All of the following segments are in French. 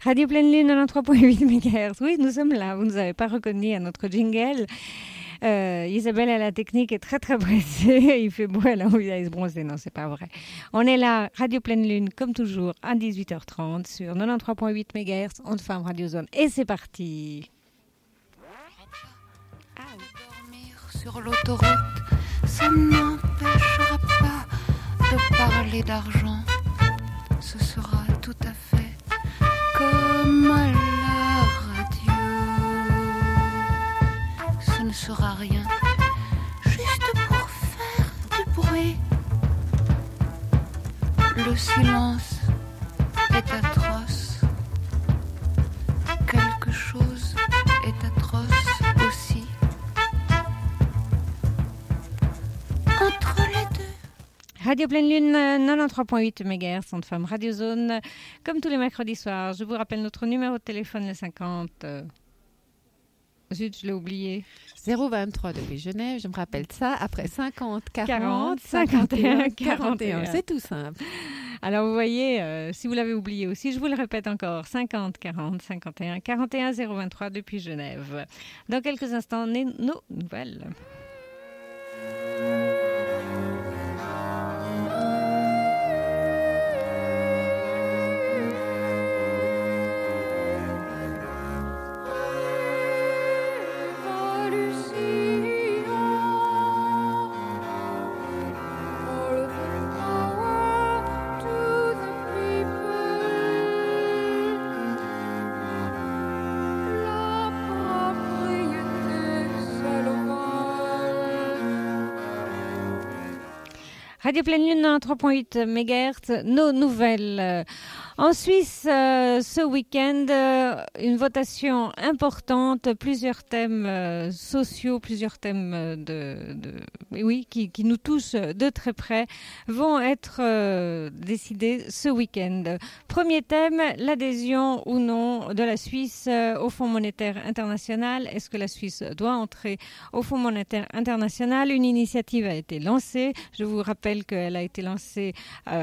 Radio Pleine Lune 93.8 MHz. Oui, nous sommes là. Vous ne nous avez pas reconnu à notre jingle. Isabelle à la technique est très très pressée. Il fait beau, elle a envie d'aller se bronzer. Non, c'est pas vrai. On est là, Radio Pleine Lune, comme toujours, à 18h30 sur 93.8 MHz, Onde Femme Radio Zone. Et c'est parti. Dormir sur l'autoroute, ça n'empêchera pas de parler d'argent. Ce sera tout à fait comme à la radio. Ce ne sera rien, juste pour faire du bruit. Le silence est atroce. Quelque chose est atroce aussi. Entre les deux. Radio Pleine Lune 93.8 MHz, Onde Femme Radio Zone. Comme tous les mercredis soirs, je vous rappelle notre numéro de téléphone, le 50. Zut, je l'ai oublié. 023 depuis Genève, je me rappelle ça, après 50, 40, 40, 51, 41. C'est tout simple. Alors vous voyez, si vous l'avez oublié aussi, je vous le répète encore, 50, 40, 51, 41, 023 depuis Genève. Dans quelques instants, nos nouvelles. Radio Pleine Lune 3.8 MHz, nos nouvelles. En Suisse, ce week-end, une votation importante, plusieurs thèmes sociaux, plusieurs thèmes qui nous touchent de très près, vont être décidés ce week-end. Premier thème, l'adhésion ou non de la Suisse au Fonds monétaire international. Est-ce que la Suisse doit entrer au Fonds monétaire international? Une initiative a été lancée. Je vous rappelle qu'elle a été lancée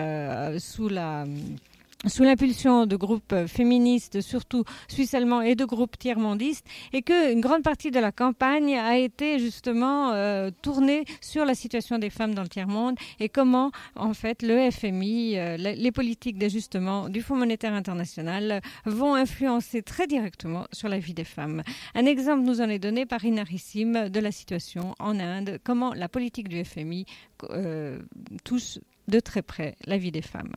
sous l'impulsion de groupes féministes, surtout suisses-allemands et de groupes tiers-mondistes, et qu'une grande partie de la campagne a été justement tournée sur la situation des femmes dans le tiers-monde et comment, en fait, le FMI, les politiques d'ajustement du Fonds monétaire international vont influencer très directement sur la vie des femmes. Un exemple nous en est donné par Inarissime de la situation en Inde, comment la politique du FMI touche de très près la vie des femmes.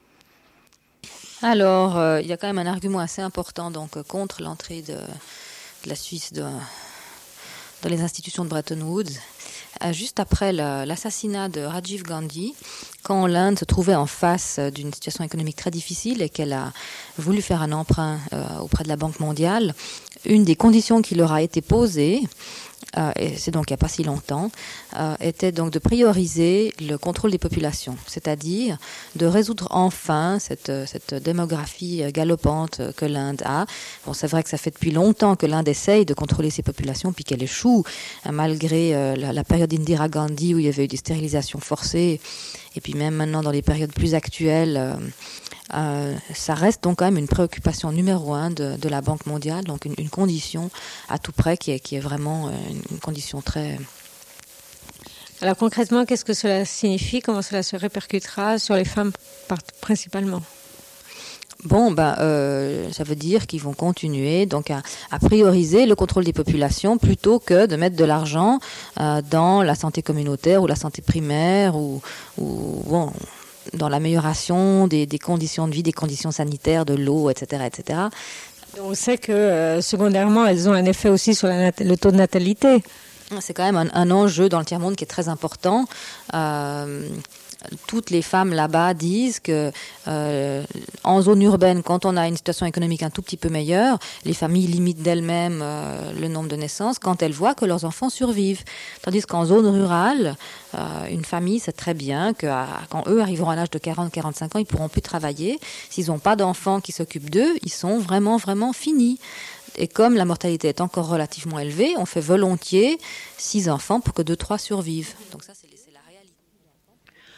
Alors, il y a quand même un argument assez important donc, contre l'entrée de la Suisse dans les institutions de Bretton Woods. Juste après l'assassinat de Rajiv Gandhi, quand l'Inde se trouvait en face d'une situation économique très difficile et qu'elle a voulu faire un emprunt auprès de la Banque mondiale, une des conditions qui leur a été posée, et c'est donc il n'y a pas si longtemps, était donc de prioriser le contrôle des populations, c'est-à-dire de résoudre enfin cette démographie galopante que l'Inde a. Bon, c'est vrai que ça fait depuis longtemps que l'Inde essaye de contrôler ses populations, puis qu'elle échoue, malgré la période d'Indira Gandhi où il y avait eu des stérilisations forcées, et puis même maintenant dans les périodes plus actuelles, ça reste donc quand même une préoccupation numéro 1 de la Banque mondiale, donc une condition à tout près qui est vraiment une condition très... Alors concrètement, qu'est-ce que cela signifie? Comment cela se répercutera sur les femmes principalement? Bon, ça veut dire qu'ils vont continuer donc à prioriser le contrôle des populations plutôt que de mettre de l'argent dans la santé communautaire ou la santé primaire ou dans l'amélioration des conditions de vie, des conditions sanitaires, de l'eau, etc., etc. On sait que secondairement, elles ont un effet aussi sur le taux de natalité. C'est quand même un enjeu dans le tiers-monde qui est très important. Toutes les femmes là-bas disent que en zone urbaine, quand on a une situation économique un tout petit peu meilleure, les familles limitent d'elles-mêmes le nombre de naissances quand elles voient que leurs enfants survivent. Tandis qu'en zone rurale, une famille sait très bien que quand eux arriveront à l'âge de 40-45 ans, ils pourront plus travailler. S'ils n'ont pas d'enfants qui s'occupent d'eux, ils sont vraiment, vraiment finis. Et comme la mortalité est encore relativement élevée, on fait volontiers 6 enfants pour que 2-3 survivent. Donc ça, c'est la réalité.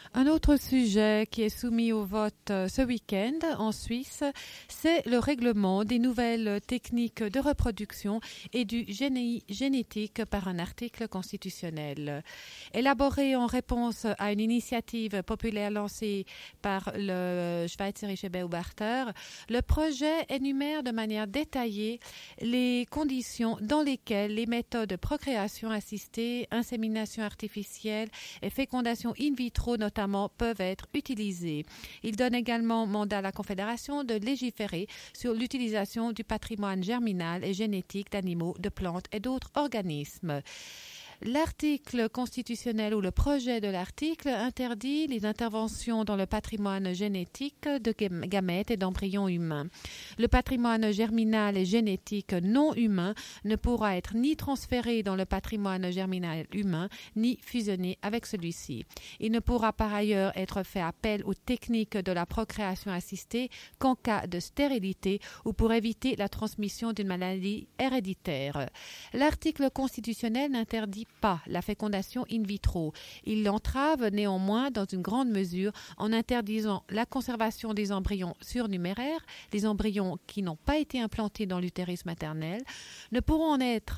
Un autre sujet qui est soumis au vote ce week-end en Suisse, c'est le règlement des nouvelles techniques de reproduction et du génétique par un article constitutionnel. Élaboré en réponse à une initiative populaire lancée par le Schweizerische Beobachter, le projet énumère de manière détaillée les conditions dans lesquelles les méthodes de procréation assistée, insémination artificielle et fécondation in vitro notamment peuvent être utilisés. Il donne également mandat à la Confédération de légiférer sur l'utilisation du patrimoine germinal et génétique d'animaux, de plantes et d'autres organismes. L'article constitutionnel ou le projet de l'article interdit les interventions dans le patrimoine génétique de gamètes et d'embryons humains. Le patrimoine germinal et génétique non humain ne pourra être ni transféré dans le patrimoine germinal humain, ni fusionné avec celui-ci. Il ne pourra par ailleurs être fait appel aux techniques de la procréation assistée qu'en cas de stérilité ou pour éviter la transmission d'une maladie héréditaire. L'article constitutionnel n'interdit pas la fécondation in vitro. Il l'entrave néanmoins dans une grande mesure en interdisant la conservation des embryons surnuméraires. Les embryons qui n'ont pas été implantés dans l'utérus maternel ne pourront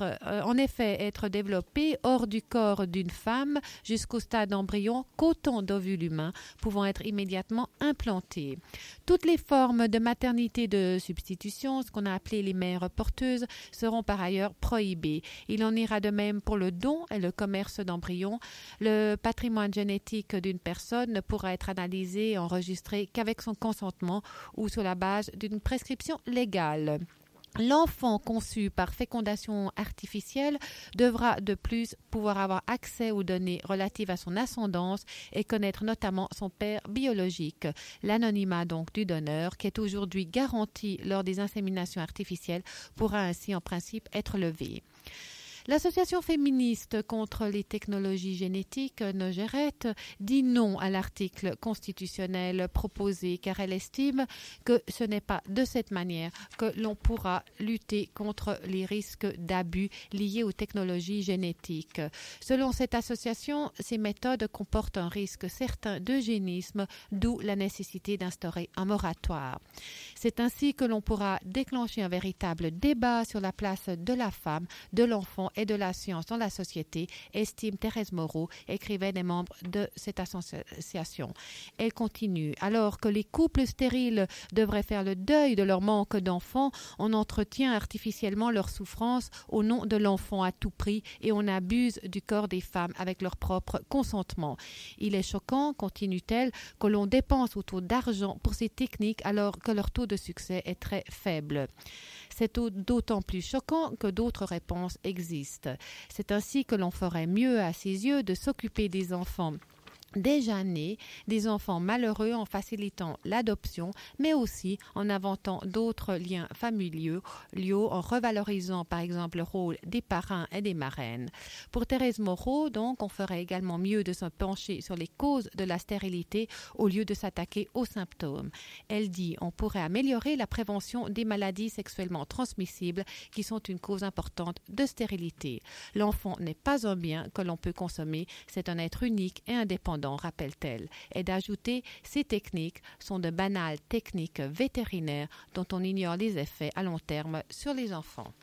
en effet être développés hors du corps d'une femme jusqu'au stade d'embryon qu'autant d'ovules humains pouvant être immédiatement implantés. Toutes les formes de maternité de substitution, ce qu'on a appelé les mères porteuses, seront par ailleurs prohibées. Il en ira de même pour le don et le commerce d'embryons. Le patrimoine génétique d'une personne ne pourra être analysé et enregistré qu'avec son consentement ou sur la base d'une prescription légale. L'enfant conçu par fécondation artificielle devra de plus pouvoir avoir accès aux données relatives à son ascendance et connaître notamment son père biologique. L'anonymat donc du donneur, qui est aujourd'hui garanti lors des inséminations artificielles, pourra ainsi en principe être levé. L'association féministe contre les technologies génétiques, Nogeret, dit non à l'article constitutionnel proposé car elle estime que ce n'est pas de cette manière que l'on pourra lutter contre les risques d'abus liés aux technologies génétiques. Selon cette association, ces méthodes comportent un risque certain d'eugénisme, d'où la nécessité d'instaurer un moratoire. C'est ainsi que l'on pourra déclencher un véritable débat sur la place de la femme, de l'enfant et de la science dans la société, estime Thérèse Moreau, écrivaine et membre de cette association. Elle continue. Alors que les couples stériles devraient faire le deuil de leur manque d'enfants, on entretient artificiellement leur souffrance au nom de l'enfant à tout prix et on abuse du corps des femmes avec leur propre consentement. Il est choquant, continue-t-elle, que l'on dépense autant d'argent pour ces techniques alors que leur taux de succès est très faible. C'est d'autant plus choquant que d'autres réponses existent. C'est ainsi que l'on ferait mieux à ses yeux de s'occuper des enfants déjà nés, des enfants malheureux en facilitant l'adoption, mais aussi en inventant d'autres liens familiaux, en revalorisant par exemple le rôle des parrains et des marraines. Pour Thérèse Moreau, donc, on ferait également mieux de se pencher sur les causes de la stérilité au lieu de s'attaquer aux symptômes. Elle dit on pourrait améliorer la prévention des maladies sexuellement transmissibles qui sont une cause importante de stérilité. L'enfant n'est pas un bien que l'on peut consommer, c'est un être unique et indépendant, rappelle-t-elle, et d'ajouter ces techniques sont de banales techniques vétérinaires dont on ignore les effets à long terme sur les enfants.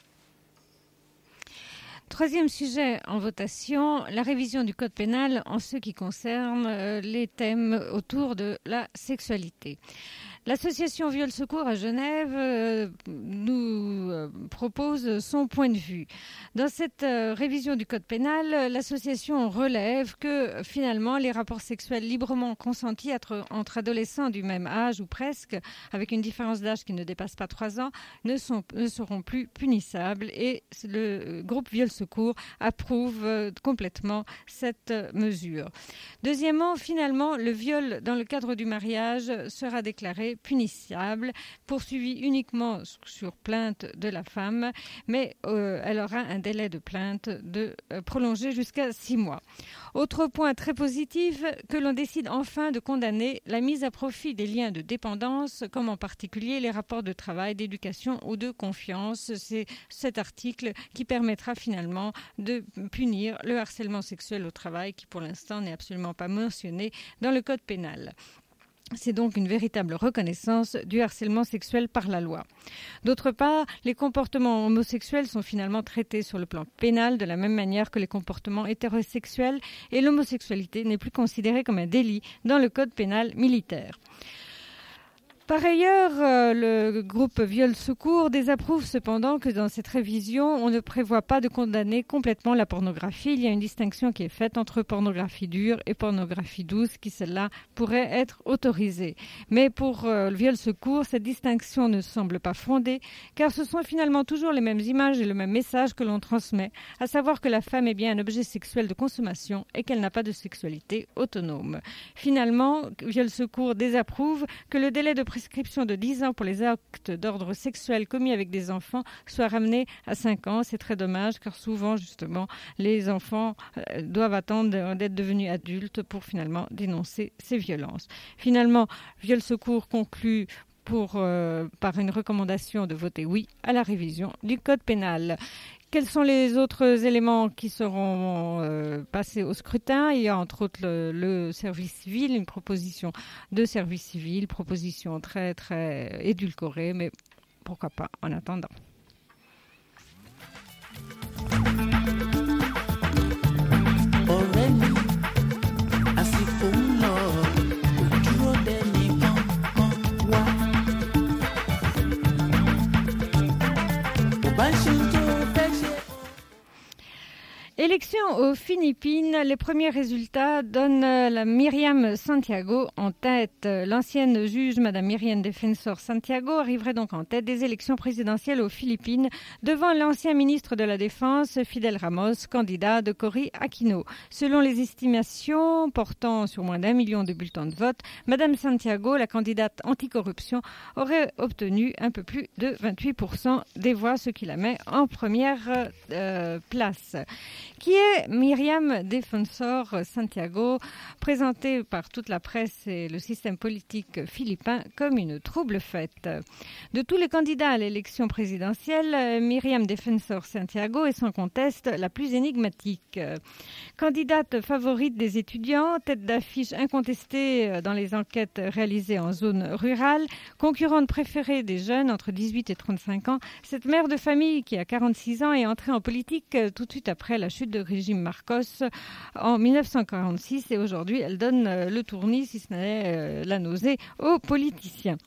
Troisième sujet en votation, la révision du code pénal en ce qui concerne les thèmes autour de la sexualité. L'association Viol Secours à Genève nous propose son point de vue. Dans cette révision du code pénal, l'association relève que finalement les rapports sexuels librement consentis entre adolescents du même âge ou presque, avec une différence d'âge qui ne dépasse pas 3 ans, ne seront plus punissables et le groupe Viol Secours approuve complètement cette mesure. Deuxièmement, finalement, le viol dans le cadre du mariage sera déclaré serait punissable, poursuivie uniquement sur plainte de la femme, mais elle aura un délai de plainte prolongé jusqu'à 6 mois. Autre point très positif, que l'on décide enfin de condamner la mise à profit des liens de dépendance, comme en particulier les rapports de travail, d'éducation ou de confiance. C'est cet article qui permettra finalement de punir le harcèlement sexuel au travail, qui pour l'instant n'est absolument pas mentionné dans le code pénal. C'est donc une véritable reconnaissance du harcèlement sexuel par la loi. D'autre part, les comportements homosexuels sont finalement traités sur le plan pénal de la même manière que les comportements hétérosexuels et l'homosexualité n'est plus considérée comme un délit dans le code pénal militaire. Par ailleurs, le groupe Viol Secours désapprouve cependant que dans cette révision, on ne prévoit pas de condamner complètement la pornographie. Il y a une distinction qui est faite entre pornographie dure et pornographie douce qui, celle-là, pourrait être autorisée. Mais pour le Viol Secours, cette distinction ne semble pas fondée, car ce sont finalement toujours les mêmes images et le même message que l'on transmet, à savoir que la femme est bien un objet sexuel de consommation et qu'elle n'a pas de sexualité autonome. Finalement, Viol Secours désapprouve que le délai de prescription de 10 ans pour les actes d'ordre sexuel commis avec des enfants soit ramené à 5 ans. C'est très dommage car souvent, justement, les enfants doivent attendre d'être devenus adultes pour finalement dénoncer ces violences. Finalement, Viol Secours conclut par une recommandation de voter oui à la révision du code pénal. Quels sont les autres éléments qui seront passés au scrutin? Il y a entre autres le service civil, une proposition de service civil, proposition très très édulcorée, mais pourquoi pas en attendant. Élection aux Philippines, les premiers résultats donnent la Myriam Santiago en tête. L'ancienne juge, Madame Miriam Defensor Santiago, arriverait donc en tête des élections présidentielles aux Philippines devant l'ancien ministre de la Défense, Fidel Ramos, candidat de Cory Aquino. Selon les estimations portant sur moins d'1 million de bulletins de vote, Madame Santiago, la candidate anticorruption, aurait obtenu un peu plus de 28% des voix, ce qui la met en première place. Qui est Myriam Defensor Santiago, présentée par toute la presse et le système politique philippin comme une trouble faite. De tous les candidats à l'élection présidentielle, Myriam Defensor Santiago est sans conteste la plus énigmatique. Candidate favorite des étudiants, tête d'affiche incontestée dans les enquêtes réalisées en zone rurale, concurrente préférée des jeunes entre 18 et 35 ans, cette mère de famille qui a 46 ans est entrée en politique tout de suite après la chute de régime Marcos en 1946 et aujourd'hui elle donne le tournis, si ce n'est la nausée, aux politiciens.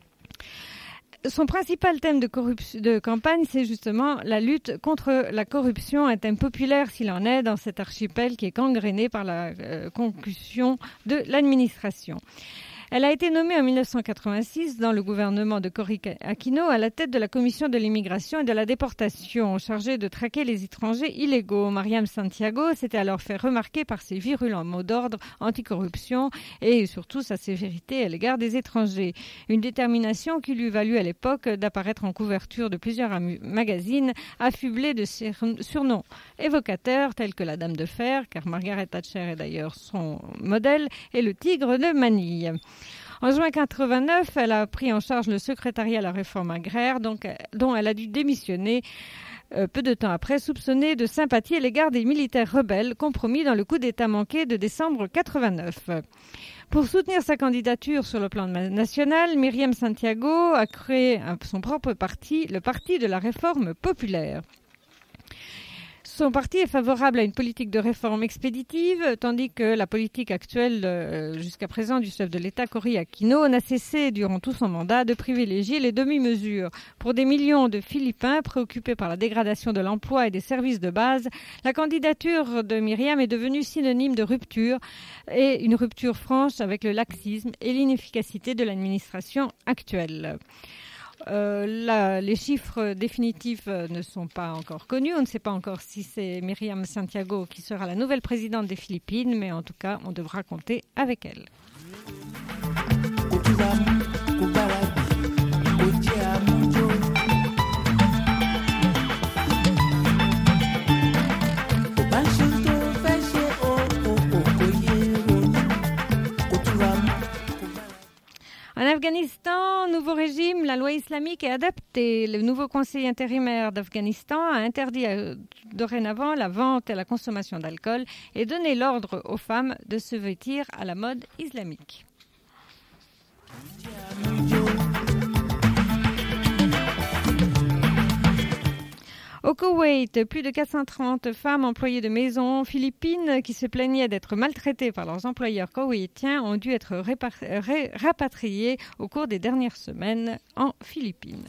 Son principal thème de campagne, c'est justement la lutte contre la corruption, un thème populaire s'il en est dans cet archipel qui est gangréné par la concussion de l'administration. Elle a été nommée en 1986 dans le gouvernement de Cory Aquino à la tête de la commission de l'immigration et de la déportation, chargée de traquer les étrangers illégaux. Myriam Santiago s'était alors fait remarquer par ses virulents mots d'ordre anticorruption et surtout sa sévérité à l'égard des étrangers. Une détermination qui lui valut à l'époque d'apparaître en couverture de plusieurs magazines affublés de surnoms évocateurs tels que la Dame de Fer, car Margaret Thatcher est d'ailleurs son modèle, et le Tigre de Manille. En juin 1989, elle a pris en charge le secrétariat à la réforme agraire, dont elle a dû démissionner peu de temps après, soupçonnée de sympathie à l'égard des militaires rebelles compromis dans le coup d'État manqué de décembre 1989. Pour soutenir sa candidature sur le plan national, Myriam Santiago a créé son propre parti, le Parti de la réforme populaire. Son parti est favorable à une politique de réforme expéditive, tandis que la politique actuelle jusqu'à présent du chef de l'État, Cory Aquino, n'a cessé durant tout son mandat de privilégier les demi-mesures. Pour des millions de Philippins préoccupés par la dégradation de l'emploi et des services de base, la candidature de Myriam est devenue synonyme de rupture, et une rupture franche avec le laxisme et l'inefficacité de l'administration actuelle. Les chiffres définitifs ne sont pas encore connus. On ne sait pas encore si c'est Myriam Santiago qui sera la nouvelle présidente des Philippines, mais en tout cas, on devra compter avec elle. Afghanistan, nouveau régime, la loi islamique est adaptée. Le nouveau conseil intérimaire d'Afghanistan a interdit dorénavant la vente et la consommation d'alcool et donné l'ordre aux femmes de se vêtir à la mode islamique. Au Koweït, plus de 430 femmes employées de maison philippines qui se plaignaient d'être maltraitées par leurs employeurs koweïtiens ont dû être rapatriées au cours des dernières semaines en Philippines.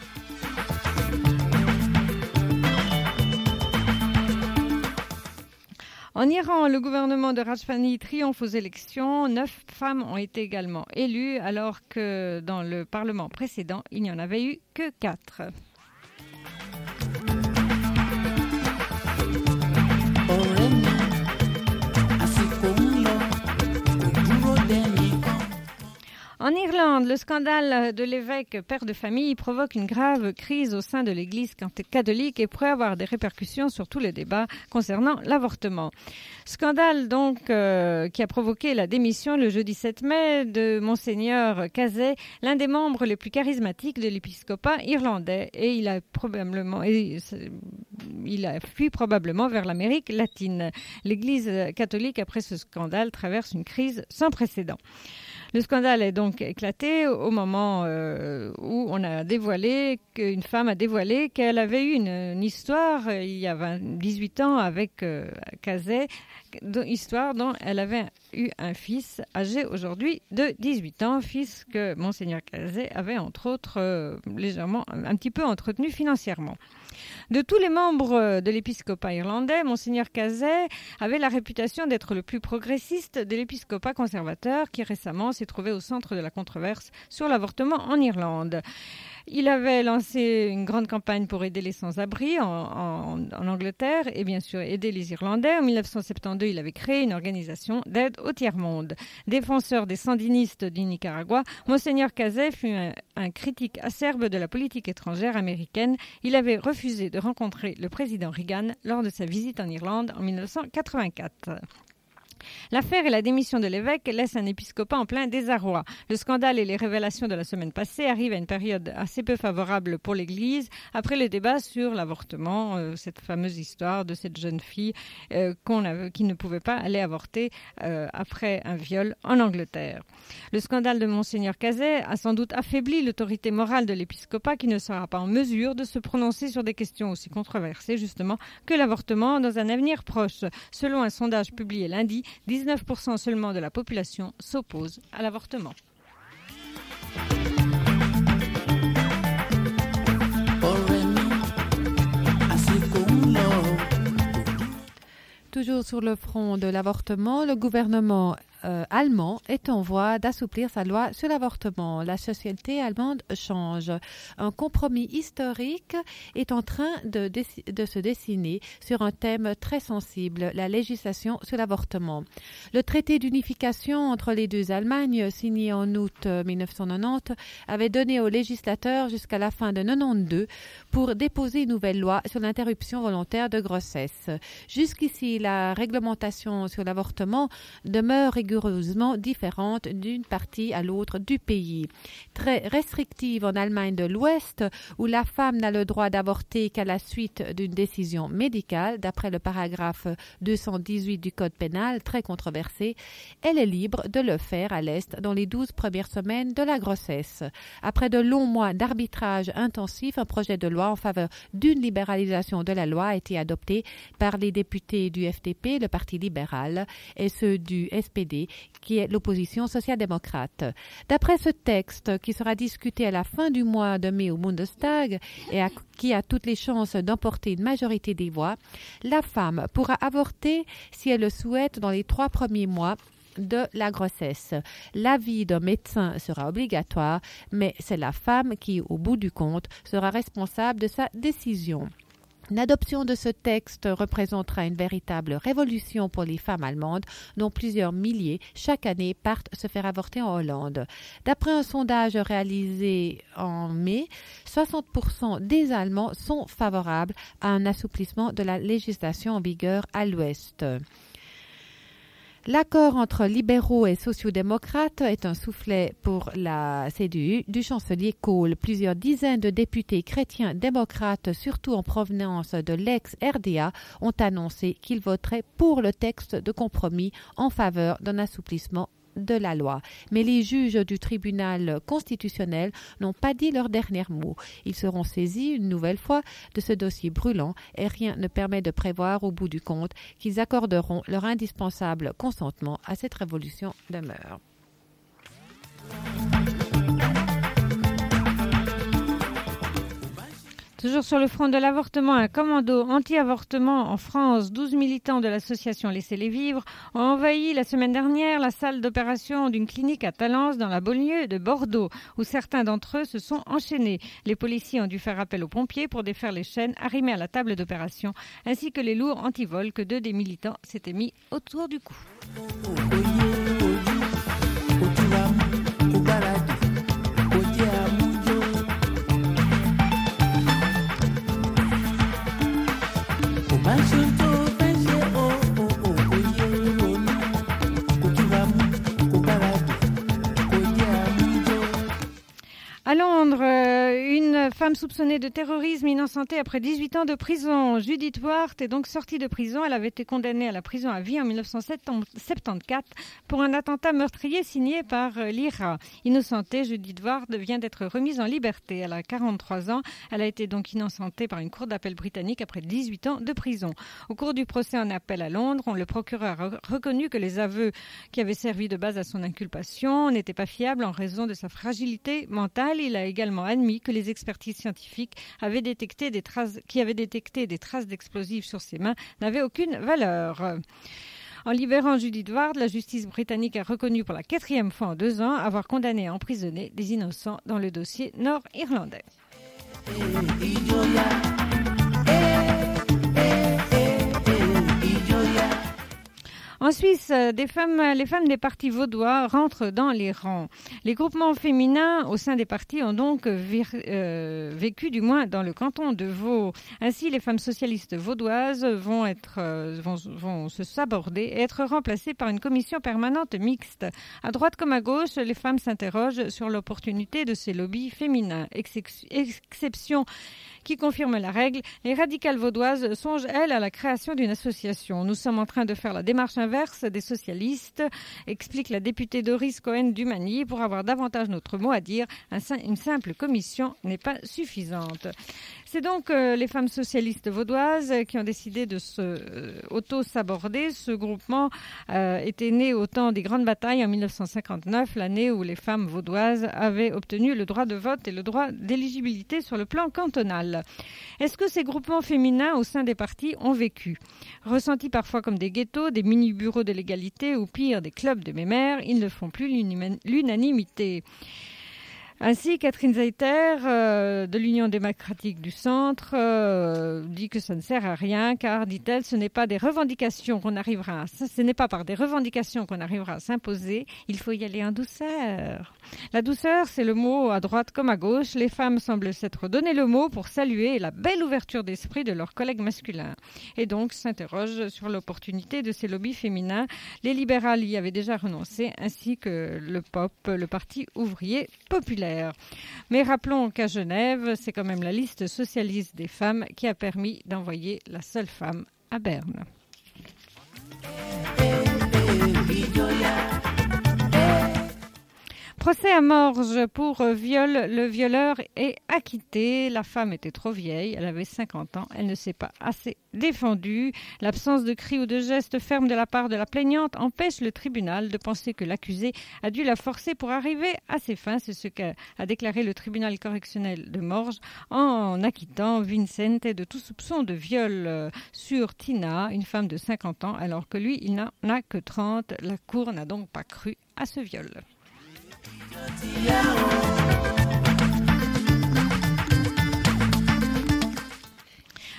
En Iran, le gouvernement de Rajvani triomphe aux élections. 9 femmes ont été également élues, alors que dans le Parlement précédent, il n'y en avait eu que 4. En Irlande, le scandale de l'évêque père de famille provoque une grave crise au sein de l'Église catholique et pourrait avoir des répercussions sur tous les débats concernant l'avortement. Scandale donc qui a provoqué la démission le jeudi 7 mai de Monseigneur Casey, l'un des membres les plus charismatiques de l'épiscopat irlandais, et il a fui probablement vers l'Amérique latine. L'Église catholique, après ce scandale, traverse une crise sans précédent. Le scandale est donc éclaté au moment où une femme a dévoilé qu'elle avait eu une histoire il y a 18 ans avec Casey, histoire dont elle avait eu un fils âgé aujourd'hui de 18 ans, fils que Monseigneur Casey avait entre autres légèrement, un petit peu entretenu financièrement. De tous les membres de l'épiscopat irlandais, Monseigneur Casey avait la réputation d'être le plus progressiste de l'épiscopat conservateur qui récemment s'est trouvé au centre de la controverse sur l'avortement en Irlande. Il avait lancé une grande campagne pour aider les sans-abri en Angleterre et bien sûr aider les Irlandais. En 1972, il avait créé une organisation d'aide au tiers-monde. Défenseur des sandinistes du Nicaragua, Monseigneur Casey fut un critique acerbe de la politique étrangère américaine. Il avait refusé de rencontrer le président Reagan lors de sa visite en Irlande en 1984. L'affaire et la démission de l'évêque laissent un épiscopat en plein désarroi. Le scandale et les révélations de la semaine passée arrivent à une période assez peu favorable pour l'Église après le débat sur l'avortement, cette fameuse histoire de cette jeune fille qui ne pouvait pas aller avorter après un viol en Angleterre. Le scandale de Monseigneur Casey a sans doute affaibli l'autorité morale de l'épiscopat qui ne sera pas en mesure de se prononcer sur des questions aussi controversées justement que l'avortement dans un avenir proche. Selon un sondage publié lundi, 19% seulement de la population s'oppose à l'avortement. Toujours sur le front de l'avortement, le gouvernement allemand est en voie d'assouplir sa loi sur l'avortement. La société allemande change. Un compromis historique est en train de se dessiner sur un thème très sensible, la législation sur l'avortement. Le traité d'unification entre les deux Allemagnes, signé en août 1990, avait donné aux législateurs jusqu'à la fin de 1992 pour déposer une nouvelle loi sur l'interruption volontaire de grossesse. Jusqu'ici, la réglementation sur l'avortement demeure rigoureusement différente d'une partie à l'autre du pays. Très restrictive en Allemagne de l'Ouest, où la femme n'a le droit d'avorter qu'à la suite d'une décision médicale, d'après le paragraphe 218 du Code pénal, très controversé, elle est libre de le faire à l'Est dans les 12 premières semaines de la grossesse. Après de longs mois d'arbitrage intensif, un projet de loi en faveur d'une libéralisation de la loi a été adopté par les députés du FDP, le Parti libéral, et ceux du SPD, qui est l'opposition social-démocrate. D'après ce texte, qui sera discuté à la fin du mois de mai au Bundestag et qui a toutes les chances d'emporter une majorité des voix, la femme pourra avorter si elle le souhaite dans les 3 premiers mois de la grossesse. L'avis d'un médecin sera obligatoire, mais c'est la femme qui, au bout du compte, sera responsable de sa décision. L'adoption de ce texte représentera une véritable révolution pour les femmes allemandes, dont plusieurs milliers chaque année partent se faire avorter en Hollande. D'après un sondage réalisé en mai, 60% des Allemands sont favorables à un assouplissement de la législation en vigueur à l'Ouest. L'accord entre libéraux et sociodémocrates est un soufflet pour la CDU du chancelier Kohl. Plusieurs dizaines de députés chrétiens démocrates, surtout en provenance de l'ex-RDA, ont annoncé qu'ils voteraient pour le texte de compromis en faveur d'un assouplissement de la loi. Mais les juges du tribunal constitutionnel n'ont pas dit leur dernier mot. Ils seront saisis une nouvelle fois de ce dossier brûlant et rien ne permet de prévoir au bout du compte qu'ils accorderont leur indispensable consentement à cette révolution de mœurs. Toujours sur le front de l'avortement, un commando anti-avortement en France. 12 militants de l'association Laissez-les vivre ont envahi la semaine dernière la salle d'opération d'une clinique à Talence dans la banlieue de Bordeaux, où certains d'entre eux se sont enchaînés. Les policiers ont dû faire appel aux pompiers pour défaire les chaînes arrimées à la table d'opération, ainsi que les lourds anti-vol que 2 des militants s'étaient mis autour du cou. À Londres, une femme soupçonnée de terrorisme innocentée après 18 ans de prison. Judith Ward est donc sortie de prison. Elle avait été condamnée à la prison à vie en 1974 pour un attentat meurtrier signé par l'IRA. Innocentée, Judith Ward vient d'être remise en liberté. Elle a 43 ans. Elle a été donc innocentée par une cour d'appel britannique après 18 ans de prison. Au cours du procès en appel à Londres, le procureur a reconnu que les aveux qui avaient servi de base à son inculpation n'étaient pas fiables en raison de sa fragilité mentale. Il a également admis que les expertises scientifiques qui avaient détecté des traces d'explosifs sur ses mains n'avaient aucune valeur. En libérant Judith Ward, la justice britannique a reconnu pour la 4e fois en 2 ans avoir condamné et emprisonné des innocents dans le dossier nord-irlandais. En Suisse, les femmes des partis vaudois rentrent dans les rangs. Les groupements féminins au sein des partis ont donc vécu, du moins dans le canton de Vaud. Ainsi, les femmes socialistes vaudoises vont se saborder et être remplacées par une commission permanente mixte. À droite comme à gauche, les femmes s'interrogent sur l'opportunité de ces lobbies féminins. Exception qui confirme la règle, les radicales vaudoises songent, elles, à la création d'une association. Nous sommes en train de faire la démarche inverse des socialistes, explique la députée Doris Cohen d'Umani. Pour avoir davantage notre mot à dire, une simple commission n'est pas suffisante. C'est donc les femmes socialistes vaudoises qui ont décidé de se auto-saborder. Ce groupement était né au temps des grandes batailles en 1959, l'année où les femmes vaudoises avaient obtenu le droit de vote et le droit d'éligibilité sur le plan cantonal. Est-ce que ces groupements féminins au sein des partis ont vécu? Ressentis parfois comme des ghettos, des mini-bureaux de l'égalité ou pire, des clubs de mémères, ils ne font plus l'unanimité. Ainsi, Catherine Zeiter de l'Union démocratique du Centre dit que ça ne sert à rien car, dit-elle, ce n'est pas par des revendications qu'on arrivera à s'imposer, il faut y aller en douceur. La douceur, c'est le mot à droite comme à gauche. Les femmes semblent s'être donné le mot pour saluer la belle ouverture d'esprit de leurs collègues masculins et donc s'interrogent sur l'opportunité de ces lobbies féminins. Les libérales y avaient déjà renoncé ainsi que le POP, le Parti ouvrier populaire. Mais rappelons qu'à Genève, c'est quand même la liste socialiste des femmes qui a permis d'envoyer la seule femme à Berne. Procès à Morges pour viol. Le violeur est acquitté. La femme était trop vieille. Elle avait 50 ans. Elle ne s'est pas assez défendue. L'absence de cris ou de gestes fermes de la part de la plaignante empêche le tribunal de penser que l'accusé a dû la forcer pour arriver à ses fins. C'est ce qu'a déclaré le tribunal correctionnel de Morges en acquittant Vincent de tout soupçon de viol sur Tina, une femme de 50 ans, alors que lui, il n'en a que 30. La cour n'a donc pas cru à ce viol.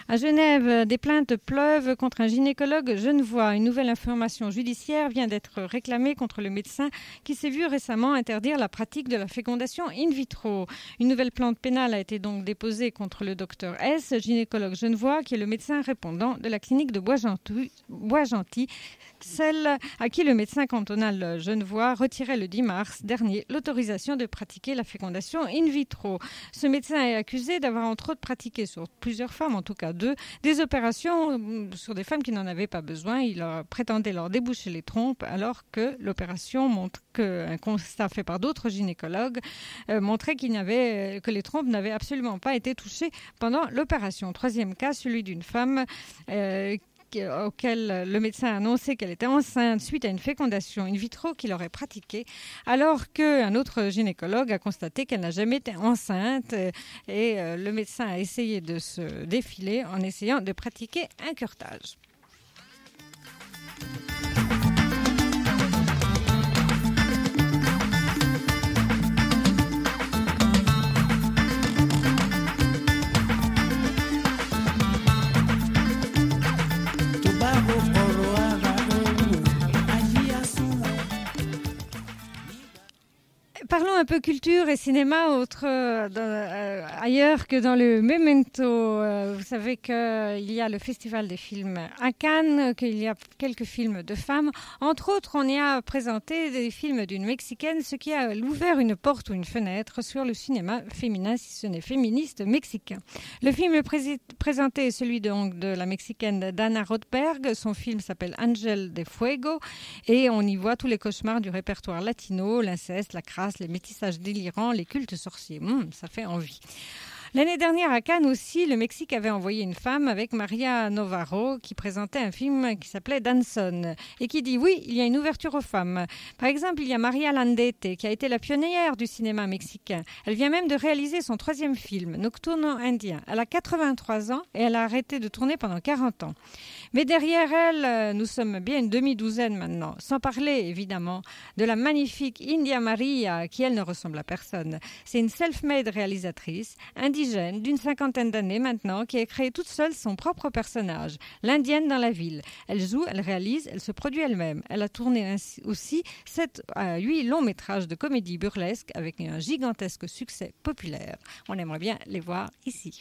À Genève, des plaintes pleuvent contre un gynécologue genevois. Une nouvelle information judiciaire vient d'être réclamée contre le médecin qui s'est vu récemment interdire la pratique de la fécondation in vitro. Une nouvelle plainte pénale a été donc déposée contre le docteur S, gynécologue genevois, qui est le médecin répondant de la clinique de Bois-Gentil, celle à qui le médecin cantonal genevois retirait le 10 mars dernier l'autorisation de pratiquer la fécondation in vitro. Ce médecin est accusé d'avoir entre autres pratiqué sur plusieurs femmes, en tout cas 2, des opérations sur des femmes qui n'en avaient pas besoin. Il prétendait leur déboucher les trompes alors que l'opération montre qu'un constat fait par d'autres gynécologues montrait que les trompes n'avaient absolument pas été touchées pendant l'opération. Troisième cas, celui d'une femme auquel le médecin a annoncé qu'elle était enceinte suite à une fécondation in vitro qu'il aurait pratiquée, alors qu'un autre gynécologue a constaté qu'elle n'a jamais été enceinte et le médecin a essayé de se défiler en essayant de pratiquer un curetage. Parlons un peu culture et cinéma ailleurs que dans le Memento. Vous savez qu'il y a le Festival des films à Cannes, qu'il y a quelques films de femmes. Entre autres, on y a présenté des films d'une Mexicaine, ce qui a ouvert une porte ou une fenêtre sur le cinéma féminin, si ce n'est féministe, mexicain. Le film présenté est celui de la Mexicaine Dana Rothberg. Son film s'appelle Angel de Fuego et on y voit tous les cauchemars du répertoire latino, l'inceste, la crasse, les métissages délirants, les cultes sorciers. Ça fait envie. L'année dernière à Cannes aussi, le Mexique avait envoyé une femme avec Maria Navarro qui présentait un film qui s'appelait Danson et qui dit oui, il y a une ouverture aux femmes. Par exemple, il y a Maria Landete qui a été la pionnière du cinéma mexicain. Elle vient même de réaliser son 3e film, Nocturno Indien. Elle a 83 ans et elle a arrêté de tourner pendant 40 ans. Mais derrière elle, nous sommes bien une demi-douzaine maintenant, sans parler évidemment de la magnifique India Maria qui elle ne ressemble à personne. C'est une self-made réalisatrice, indigène d'une 50aine d'années maintenant, qui a créé toute seule son propre personnage, l'indienne dans la ville. Elle joue, elle réalise, elle se produit elle-même. Elle a tourné aussi 7 à 8 longs métrages de comédie burlesque avec un gigantesque succès populaire. On aimerait bien les voir ici.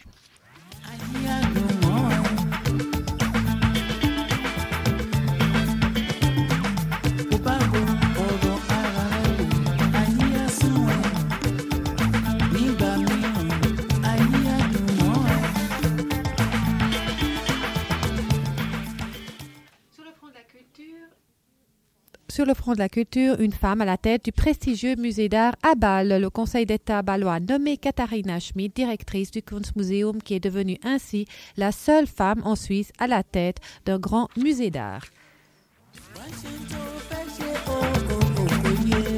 Sur le front de la culture, une femme à la tête du prestigieux musée d'art à Bâle. Le Conseil d'État bâlois a nommé Katharina Schmidt directrice du Kunstmuseum, qui est devenue ainsi la seule femme en Suisse à la tête d'un grand musée d'art.